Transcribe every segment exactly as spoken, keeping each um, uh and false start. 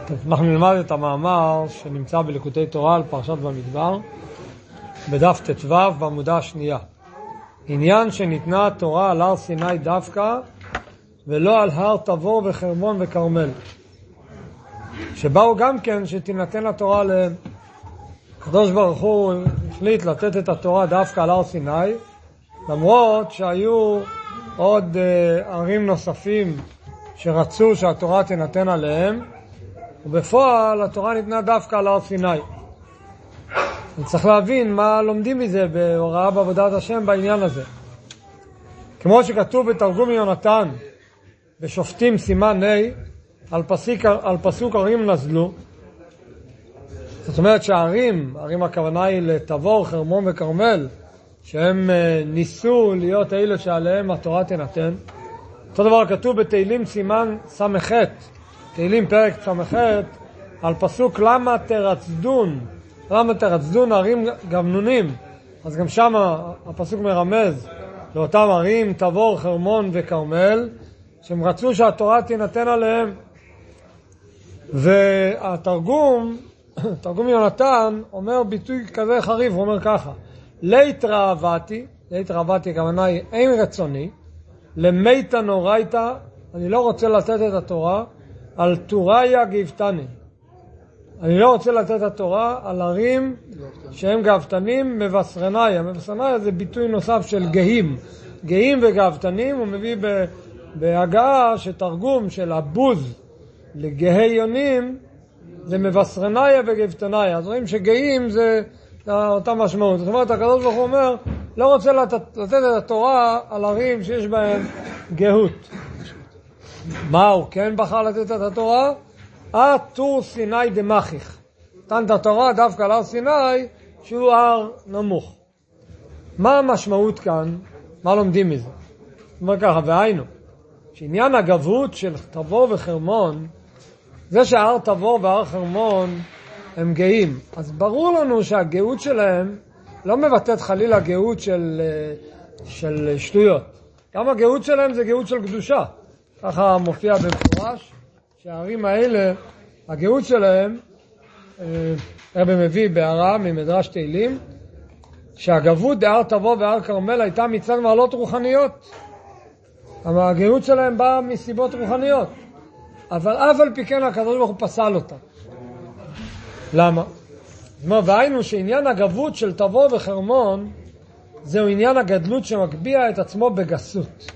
אנחנו נלמד את המאמר שנמצא בליקוטי תורה על פרשת במדבר, בדף ט"ו בעמודה השנייה. עניין שניתנה התורה על הר סיני דווקא, ולא על הר תבור וחרמון וכרמל. שבאו גם כן שתינתן התורה עליהם. הקדוש ברוך הוא החליט לתת את התורה דווקא על הר סיני, למרות שהיו עוד uh, ערים נוספים שרצו שהתורה תינתן עליהם, ובפועל התורה ניתנה דווקא על הר סיני. צריך להבין מה לומדים מזה בהוראה בעבודת השם בעניין הזה. כמו שכתוב בתרגום יונתן בשופטים סימן ה' על, על פסוק ערים נזלו, זאת אומרת שהערים, ערים הכוונה היא לתבור, חרמון וכרמל, שהם ניסו להיות אלה שעליהם התורה תינתן. אותו דבר כתוב בתהילים סימן סמ"ח, תהילים פרק סמ"ח, על פסוק למה תרצדון, למה תרצדון ערים גבנונים. אז גם שם הפסוק מרמז לאותם ערים תבור, חרמון וכרמל, שהם רצו שהתורה תינתן עליהם. והתרגום, תרגום יונתן, אומר ביטוי כזה חריף, הוא אומר ככה: לית ראבתי, לית ראבתי הכוונה היא אין רצוני, למיתה נורייתה, אני לא רוצה לתת את התורה, על תוריה גבתני. אני לא רוצה לתת את התורה על ערים שהם גבתנים, מבשרניה. מבשרניה זה ביטוי נוסף של גאים. גאים וגבתנים, הוא מביא בהגעה שתרגום של הבוז לגהי יונים, זה מבשרניה וגבתניה. אז רואים שגאים זה אותה משמעות. זאת אומרת, הקדוש ברוך הוא אומר, לא רוצה לתת, לתת את התורה על ערים שיש בהם גאות. מה הוא כן בחר לתת את התורה? אה תור סיני דמחיך. נתן את התורה דווקא על הר סיני שהוא הר נמוך. מה המשמעות כאן? מה לומדים מזה? זאת אומרת ככה, והיינו, שעניין הגבות של תבור וחרמון, זה שההר תבור וההר חרמון הם גאים. אז ברור לנו שהגאות שלהם לא מבטאת חלילה גאות של, של שטויות. גם הגאות שלהם זה גאות של קדושה. ככה מופיע במפורש שהערים האלה, הגאות שלהם, רבי מביא בהערה ממדרש תהילים, שהגבות בהר תבור והר כרמל הייתה מצד מעלות רוחניות. אבל הגאות שלהם באה מסיבות רוחניות. אבל אף על פי כן הקדוש ברוך הוא פסל אותה. למה? זאת אומרת, והיינו שעניין הגבות של תבור וחרמון זהו עניין הגדלות שמקביע את עצמו בגסות.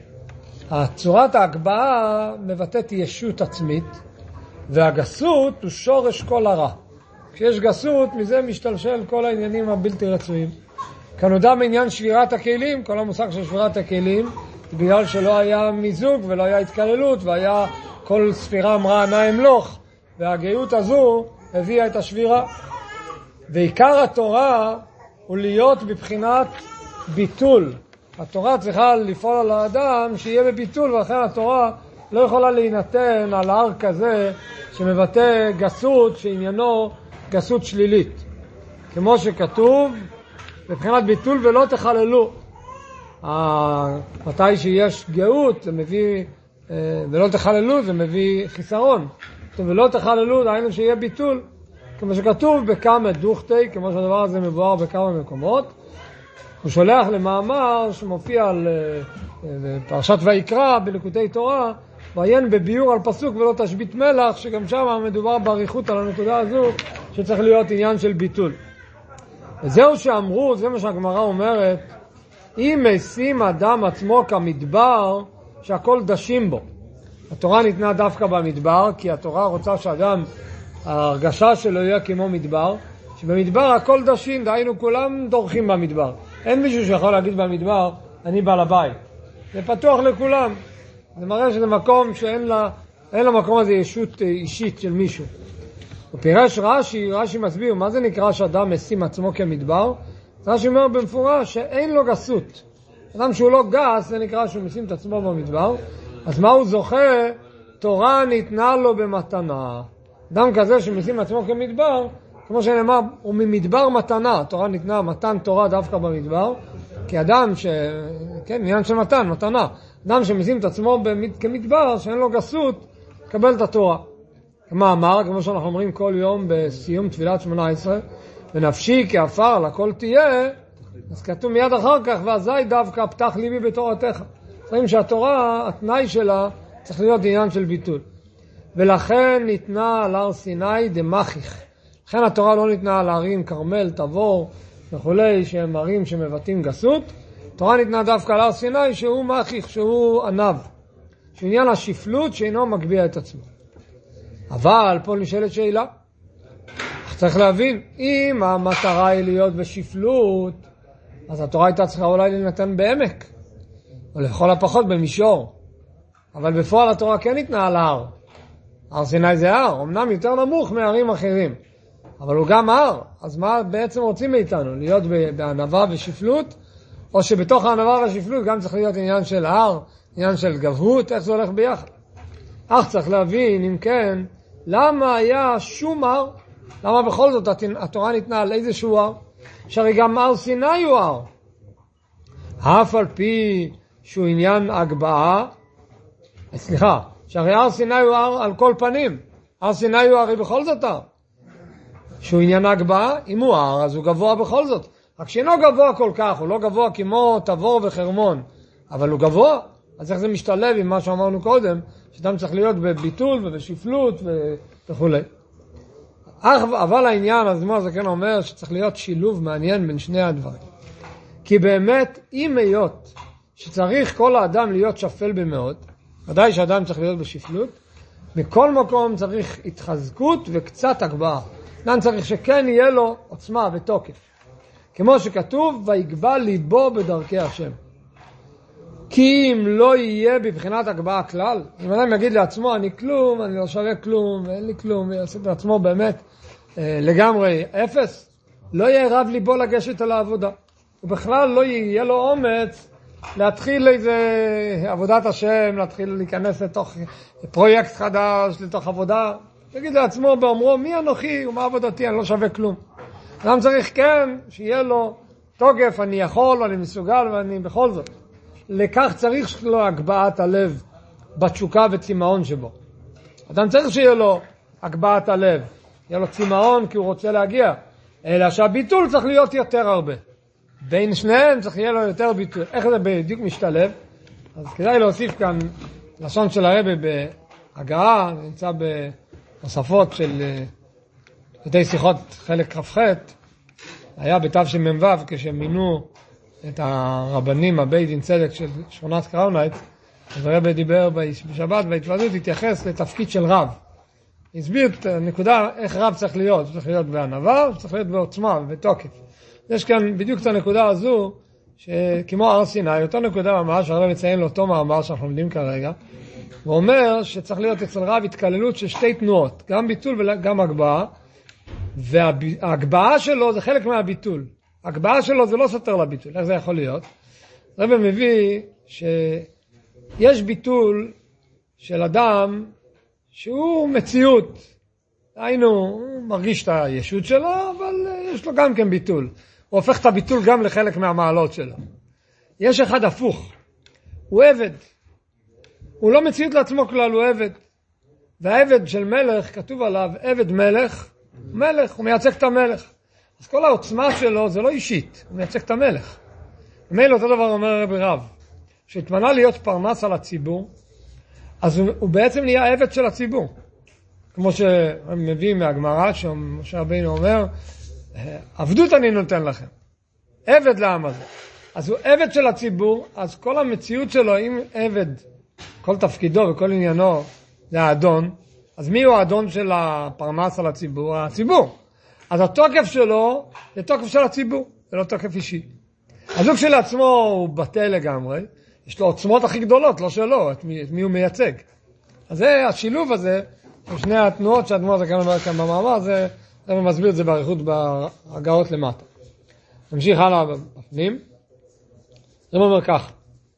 הצורת ההגבהה מבטאת ישות עצמית, והגסות הוא שורש כל הרע. כשיש גסות, מזה משתלשל כל העניינים הבלתי רצויים. כנודע מעניין שבירת הכלים, כל המושג של שבירת הכלים, בגלל שלא היה מיזוג ולא היה התקללות, והיה כל ספירה אמרה נא אמלוך, והגאות הזו הביאה את השבירה. ועיקר התורה הוא להיות בבחינת ביטול. התורה צריכה לפעול על האדם שיהיה בביטול, ולכן התורה לא יכולה להינתן על הר כזה שמבטא גסות שעניינו גסות שלילית. כמו שכתוב, בבחינת ביטול ולא תחללו. מתי שיש גאות זה מביא, ולא תחללו זה מביא חיסרון. ולא תחללו דהיינו שיהיה ביטול. כמו שכתוב בכמה דוכתי, כמו שהדבר הזה מבואר בכמה מקומות. הוא שולח למאמר שמופיע על פרשת ויקרא בליקוטי תורה, ועיין בביור על פסוק ולא תשבית מלח, שגם שם מדובר בעריכות על הנקודה הזו שצריך להיות עניין של ביטול. וזהו שאמרו, זה מה שהגמרא אומרת, אם משים אדם עצמו כמדבר שהכל דשים בו. התורה ניתנה דווקא במדבר, כי התורה רוצה שאדם, ההרגשה שלו יהיה כמו מדבר, שבמדבר הכל דשים, דהיינו כולם דורכים במדבר. אין מישהו שיכול להגיד במדבר, אני בעל הבית. זה פתוח לכולם. זה מראה שזה מקום שאין לה, אין למקום הזה ישות אישית של מישהו. ופירש רש"י, רש"י מסביר, מה זה נקרא שאדם משים עצמו כמדבר? רש"י אומר במפורש שאין לו גסות. אדם שהוא לא גס, זה נקרא שהוא משים את עצמו במדבר. אז מה הוא זוכה? תורה ניתנה לו במתנה. אדם כזה שמשים עצמו כמדבר, כמו שנאמר, הוא ממדבר מתנה. התורה ניתנה, מתן תורה דווקא במדבר. כי אדם ש... כן, עניין של מתן, מתנה. אדם שמשים את עצמו כמדבר, שאין לו גסות, קבל את התורה. כמאמר, כמו שאנחנו אומרים כל יום בסיום תפילת שמונה עשרה, ונפשי כעפר לכל תהיה, אז כתוב מיד אחר כך, ואזי דווקא פתח ליבי בתורתך. רואים שהתורה, התנאי שלה, צריך להיות עניין של ביטול. ולכן ניתנה על הר סיני דמחיך. לכן התורה לא ניתנה על הרים כרמל, תבור וכולי, שהם הרים שמבטאים גסות. התורה ניתנה דווקא על הר סיני שהוא מחיך, שהוא ענב. שהוא עניין השפלות שאינו מגביה את עצמו. אבל פה נשאלת שאלה. צריך להבין, אם המטרה היא להיות בשפלות, אז התורה הייתה צריכה אולי להינתן בעמק, או לכל הפחות במישור. אבל בפועל התורה כן ניתנה על ההר. הר סיני זה הר, אמנם יותר נמוך מהרים אחרים, אבל הוא גם הר. אז מה בעצם רוצים מאיתנו? להיות בענבה ושפלות, או שבתוך הענבה והשפלות גם צריך להיות עניין של הר, עניין של גבהות, איך זה הולך ביחד? אך צריך להבין, אם כן, למה היה שום הר? למה בכל זאת התורה ניתנה על איזשהו הר? שהרי גם הר סיני הוא הר. אף על פי שהוא עניין הגבהה, סליחה, שהרי הר סיני הוא הר על כל פנים. הר סיני הוא הרי בכל זאת הר. שהוא עניין הגבהה, אם הוא הר, אז הוא גבוה בכל זאת. רק שאינו גבוה כל כך, הוא לא גבוה כמו תבור וחרמון, אבל הוא גבוה. אז איך זה משתלב עם מה שאמרנו קודם, שאדם צריך להיות בביטול ובשפלות וכו'. אבל העניין, אז מה זה כן אומר, שצריך להיות שילוב מעניין בין שני הדברים. כי באמת, אם היות שצריך כל האדם להיות שפל במאוד, ודאי שאדם צריך להיות בשפלות, מכל מקום צריך התחזקות וקצת הגבהה. אדם צריך שכן יהיה לו עוצמה ותוקף. כמו שכתוב, ויגבה ליבו בדרכי השם. כי אם לא יהיה בבחינת הגבהה כלל, אם אדם יגיד לעצמו, אני כלום, אני לא שווה כלום, אין לי כלום, ויעשה את עצמו באמת אה, לגמרי אפס, לא יהיה רב ליבו לגשת על העבודה. ובכלל לא יהיה לו אומץ להתחיל איזה עבודת השם, להתחיל להיכנס לתוך פרויקט חדש, לתוך עבודה. יגיד לעצמו באומרו, מי אנוכי ומה עבודתי, אני לא שווה כלום. אדם צריך כן שיהיה לו תוקף, אני יכול, אני מסוגל ואני בכל זאת. לכך צריך לו הגבהת הלב בתשוקה וצימאון שבו. אדם צריך שיהיה לו הגבהת הלב, יהיה לו צימאון כי הוא רוצה להגיע, אלא שהביטול צריך להיות יותר הרבה. בין שניהם צריך יהיה לו יותר ביטול. איך זה בדיוק משתלב? אז כדאי להוסיף כאן לשון של הרבי בהגעה, נמצא בנוספות של שתי שיחות חלק כ"ח, היה בתו של מ"ו כשמינו את הרבנים הבית דין צדק של שכונת קראונייט, אז הרבי דיבר בשבת והתוועדות התייחס לתפקיד של רב. הסביר את הנקודה איך רב צריך להיות, צריך להיות בענווה, צריך להיות בעוצמה ובתוקף. יש כאן בדיוק את הנקודה הזו, שכמו הר סיני, אותו נקודה ממש, הרב מציין לאותו מאמר שאנחנו לומדים כרגע, הוא אומר שצריך להיות אצל רב התקללות של שתי תנועות, גם ביטול וגם הגבהה, וההגבהה שלו זה חלק מהביטול. ההגבהה שלו זה לא סותר לביטול, איך זה יכול להיות? הרב מביא שיש ביטול של אדם שהוא מציאות, היינו, הוא מרגיש את הישות שלו, אבל יש לו גם כן ביטול. הוא הופך את הביטול גם לחלק מהמעלות שלו. יש אחד הפוך, הוא עבד. הוא לא מציאות לעצמו כלל, הוא עבד. והעבד של מלך, כתוב עליו, עבד מלך, מלך, הוא מייצג את המלך. אז כל העוצמה שלו זה לא אישית, הוא מייצג את המלך. ומילא אותו דבר אומר הרבי רב, שהתמנה להיות פרנס על הציבור, אז הוא, הוא בעצם נהיה עבד של הציבור. כמו שמביא מהגמרא, שמשה רבינו אומר, עבדות אני נותן לכם. עבד לעם הזה. אז הוא עבד של הציבור, אז כל המציאות שלו, אם עבד, כל תפקידו וכל עניינו, זה האדון, אז מי הוא האדון של הפרנס על הציבור? הציבור. אז התוקף שלו, זה תוקף של הציבור, זה לא תוקף אישי. אז הוא כשלעצמו הוא בטל לגמרי, יש לו עוצמות הכי גדולות, לא שלו, את מי, את מי הוא מייצג. אז זה השילוב הזה, שני התנועות שהאדמו"ר הזה כאן אומר כאן במאמר, זה, זה מסביר את זה בעריכות בהגאות למטה. נמשיך הלאה בפנים. זה אומר כך.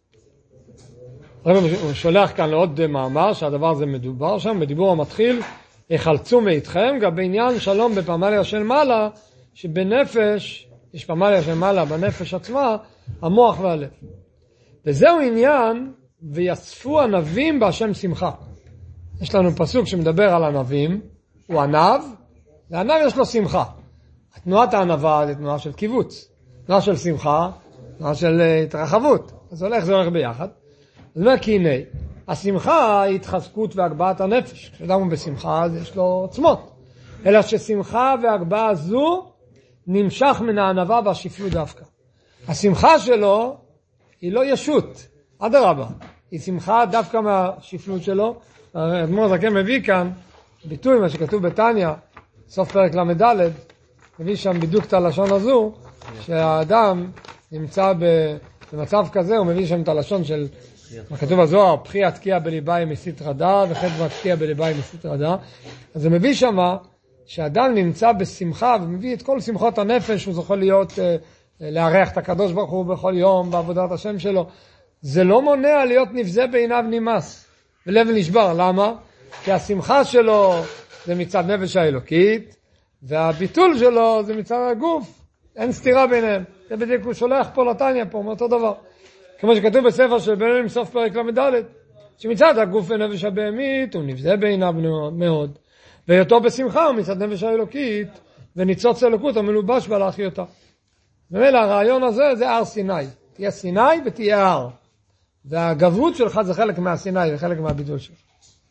הוא שולח כאן לעוד מאמר שהדבר הזה מדובר שם, בדיבור המתחיל, יחלצו מאיתכם, גם בעניין שלום בפמליה של מעלה, שבנפש, יש פמליה של מעלה בנפש עצמה, המוח והלב. וזהו עניין, ויספו ענבים בהשם שמחה. יש לנו פסוק שמדבר על ענבים, הוא ענב, וענב יש לו שמחה. תנועת הענבה זה תנועה של קיבוץ, תנועה של שמחה, תנועה של התרחבות. אז הולך, זה הולך ביחד. אז אומר כי הנה, השמחה היא התחזקות והגבהת הנפש. כשאדם הוא בשמחה, אז יש לו עוצמות. אלא ששמחה והגבהה זו נמשך מן הענבה והשפלות דווקא. השמחה שלו היא לא ישות, אדרבה. היא שמחה דווקא מהשפלות שלו. אדמו"ר הזקן מביא כאן ביטוי, מה שכתוב בתניא, סוף פרק למד', מביא שם בדיוק את הלשון הזו, שהאדם נמצא במצב כזה, הוא מביא שם את הלשון של, מה כתוב בזוהר, פחי התקיע בליבי מסית רדה, וחטא התקיע בליבי מסית רדה. אז זה מביא שם שאדם נמצא בשמחה, ומביא את כל שמחות הנפש, הוא זוכה להיות, לארח את הקדוש ברוך הוא בכל יום, בעבודת השם שלו. זה לא מונע להיות נבזה בעיניו נמאס, ולב נשבר. למה? כי השמחה שלו זה מצד נפש האלוקית, והביטול שלו זה מצד הגוף. אין סתירה ביניהם. זה בדיוק הוא שולח פה לתניא פה, מאותו דבר. כמו שכתוב בספר של בינונים סוף פרק למד', שמצד הגוף ונפש הבהמית הוא נבזה בעיניו מאוד, והיותו בשמחה הוא מצד נפש האלוקית, וניצוץ אלוקות המלובש בה להחיותה. ומילא הרעיון הזה זה הר סיני. תהיה סיני ותהיה הר. והגברות שלך זה חלק מהסיני וחלק מהביטול שלך.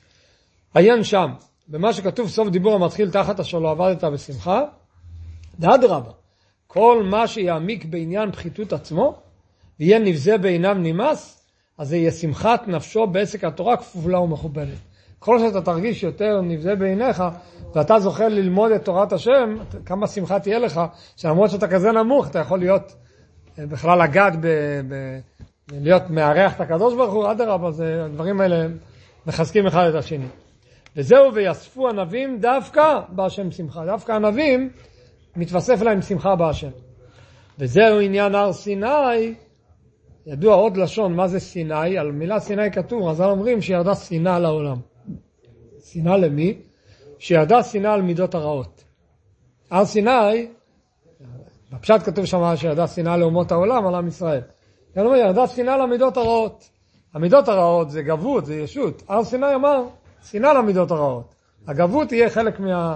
עיין שם, במה שכתוב סוף דיבור המתחיל תחת אשר לא עבדת בשמחה, ואדרבה, כל מה שיעמיק בעניין פחיתות עצמו, ויהיה נבזה בעיניו נמאס, אז זה יהיה שמחת נפשו בעסק התורה כפולה ומכובדת. כל שאתה תרגיש יותר נבזה בעיניך, ואתה זוכה ללמוד את תורת השם, כמה שמחה תהיה לך, שלמרות שאתה כזה נמוך, אתה יכול להיות בכלל לגעת ב... ב להיות מארח את הקדוש ברוך הוא, אדרבה, זה, הדברים האלה מחזקים אחד את השני. וזהו, ויספו ענבים דווקא בהשם שמחה. דווקא ענבים מתווסף להם שמחה בהשם. וזהו עניין הר סיני, ידוע עוד לשון, מה זה סיני? על מילה סיני כתוב, אז אומרים שירדה שנאה לעולם. שנאה למי? שירדה שנאה על מידות הרעות. הר סיני, בפשט כתוב שם שירדה שנאה לאומות העולם, על עם ישראל. כלומר, ירדה שנאה למידות הרעות. המידות הרעות זה גבות, זה ישות. הר סיני אמר, שנאה למידות הרעות. הגבות יהיה חלק מה,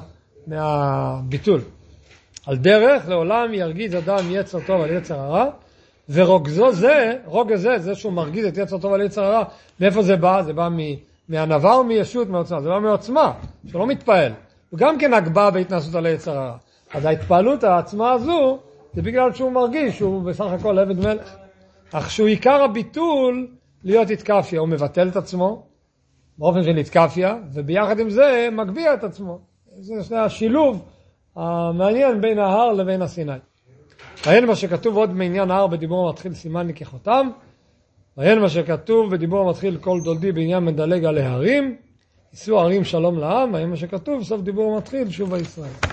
מהביטול. על דרך, לעולם ירגיז אדם יצר טוב על יצר הרע, ורוגזו זה, רוגז זה, זה שהוא מרגיז את יצר טוב על יצר הרע, מאיפה זה בא? זה בא מענווה או מישות מעוצמה? זה בא מעוצמה, שלא מתפעל. הוא גם כן הגבהה בהתנסות על יצר הרע. אז ההתפעלות העצמה הזו, זה בגלל שהוא מרגיש שהוא בסך הכל עבד מלך. אך שהוא עיקר הביטול להיות התקפיה, הוא מבטל את עצמו באופן של התקפיה, וביחד עם זה מגביה את עצמו. זה השילוב המעניין בין ההר לבין הסיני. ראיין מה שכתוב עוד מעניין ההר בדיבור המתחיל סימן לקיחותם, ראיין מה שכתוב בדיבור המתחיל כל דולדי בעניין מדלג על ההרים, יישאו הרים שלום לעם, ראיין מה שכתוב סוף דיבור המתחיל שוב בישראל.